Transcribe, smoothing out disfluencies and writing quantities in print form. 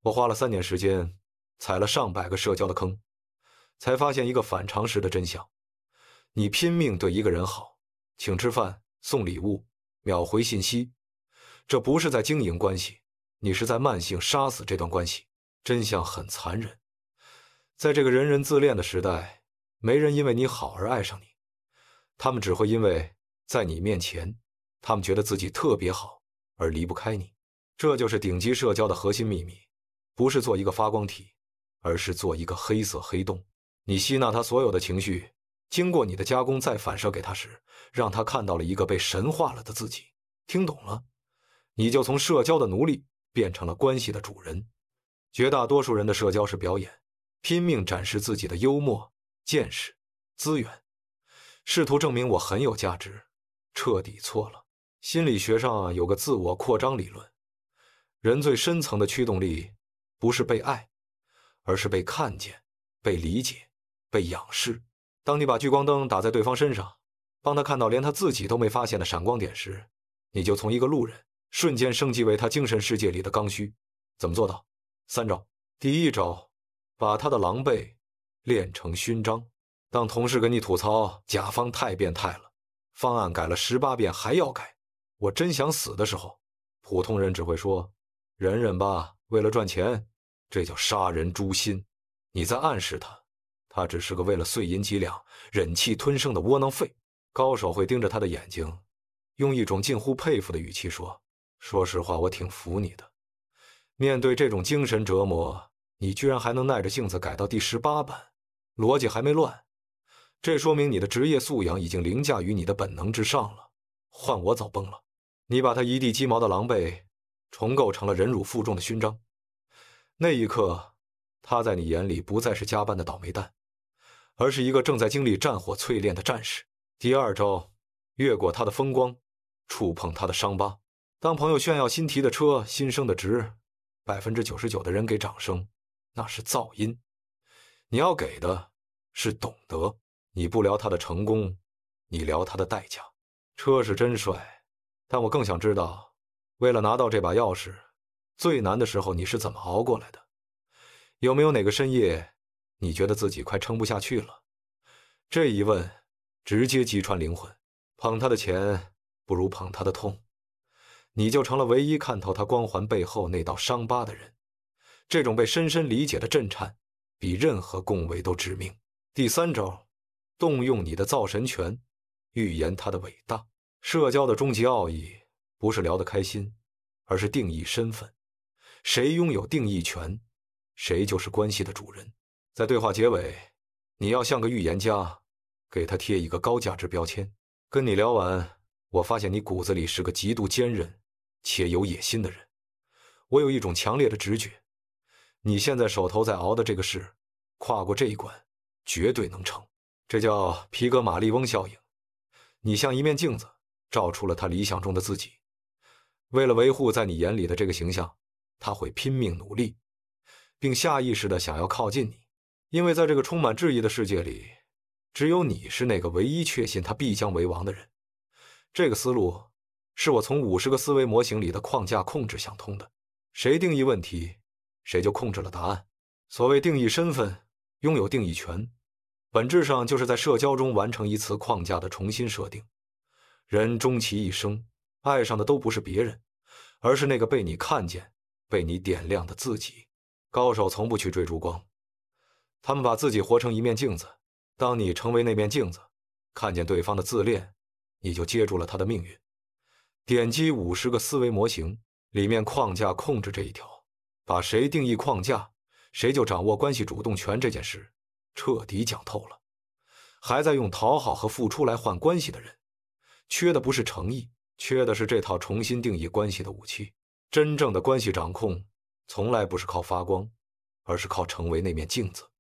我花了3年时间，踩了上百个社交的坑，才发现一个反常识的真相：你拼命对一个人好，请吃饭、送礼物、秒回信息，这不是在经营关系，你是在慢性杀死这段关系。真相很残忍，在这个人人自恋的时代，没人因为你好而爱上你，他们只会因为在你面前，他们觉得自己特别好而离不开你。这就是顶级社交的核心秘密，不是做一个发光体，而是做一个黑色黑洞。你吸纳他所有的情绪，经过你的加工再反射给他时，让他看到了一个被神化了的自己。听懂了？你就从社交的奴隶变成了关系的主人。绝大多数人的社交是表演，拼命展示自己的幽默、见识、资源，试图证明我很有价值，彻底错了。心理学上有个自我扩张理论，人最深层的驱动力不是被爱，而是被看见、被理解、被仰视。当你把聚光灯打在对方身上，帮他看到连他自己都没发现的闪光点时，你就从一个路人瞬间升级为他精神世界里的刚需。怎么做到？3招。第1招，把他的狼狈练成勋章。当同事跟你吐槽甲方太变态了，方案改了18遍还要改，我真想死的时候，普通人只会说忍忍吧，为了赚钱。这叫杀人诛心。你在暗示他，他只是个为了碎银几两忍气吞声的窝囊废。高手会盯着他的眼睛，用一种近乎佩服的语气说，说实话，我挺服你的。面对这种精神折磨，你居然还能耐着性子改到第18版，逻辑还没乱，这说明你的职业素养已经凌驾于你的本能之上了。换我早崩了。你把他一地鸡毛的狼狈重构成了忍辱负重的勋章，那一刻，他在你眼里不再是加班的倒霉蛋，而是一个正在经历战火淬炼的战士。第2招，越过他的风光，触碰他的伤疤。当朋友炫耀新提的车、新升的职，99%的人给掌声，那是噪音。你要给的是懂得。你不聊他的成功，你聊他的代价。车是真帅，但我更想知道，为了拿到这把钥匙，最难的时候你是怎么熬过来的？有没有哪个深夜，你觉得自己快撑不下去了？这一问直接击穿灵魂。捧他的钱不如捧他的痛，你就成了唯一看透他光环背后那道伤疤的人。这种被深深理解的震颤，比任何恭维都致命。第3招，动用你的造神权，预言他的伟大。社交的终极奥义，不是聊得开心，而是定义身份。谁拥有定义权，谁就是关系的主人。在对话结尾，你要像个预言家，给他贴一个高价值标签。跟你聊完，我发现你骨子里是个极度坚韧且有野心的人。我有一种强烈的直觉，你现在手头在熬的这个事，跨过这一关，绝对能成。这叫皮格马利翁效应。你像一面镜子，照出了他理想中的自己。为了维护在你眼里的这个形象，他会拼命努力，并下意识地想要靠近你。因为在这个充满质疑的世界里，只有你是那个唯一确信他必将为王的人。这个思路是我从50个思维模型里的框架控制想通的。谁定义问题，谁就控制了答案。所谓定义身份，拥有定义权，本质上就是在社交中完成一次框架的重新设定。人终其一生，爱上的都不是别人，而是那个被你看见、被你点亮的自己。高手从不去追逐光，他们把自己活成一面镜子。当你成为那面镜子，看见对方的自恋，你就接住了他的命运。点击50个思维模型，里面框架控制这一条，把谁定义框架，谁就掌握关系主动权这件事彻底讲透了。还在用讨好和付出来换关系的人，缺的不是诚意，缺的是这套重新定义关系的武器。真正的关系掌控从来不是靠发光，而是靠成为那面镜子。